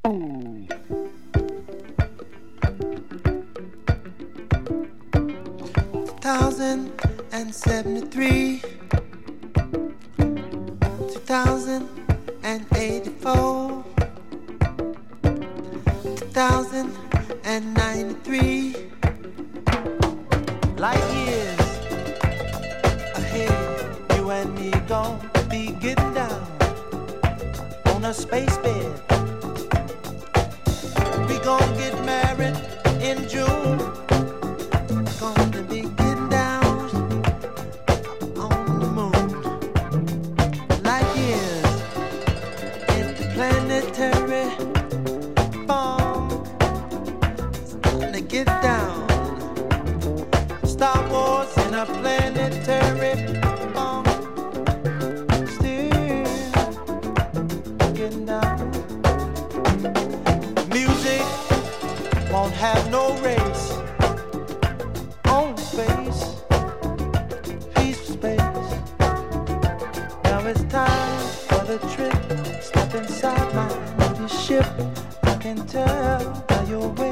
2073, 2084, 2093, light years ahead. You and me gon' be getting down on a space bed. We gon' get married in June. Gonna be getting down on the moon. Light years interplanetary bomb. It's time to get down. Star Wars in a planetary bomb. Still getting down. Music won't have no race. On space, peaceful space. Now it's time for the trip. Step inside my new ship. I can tell by your way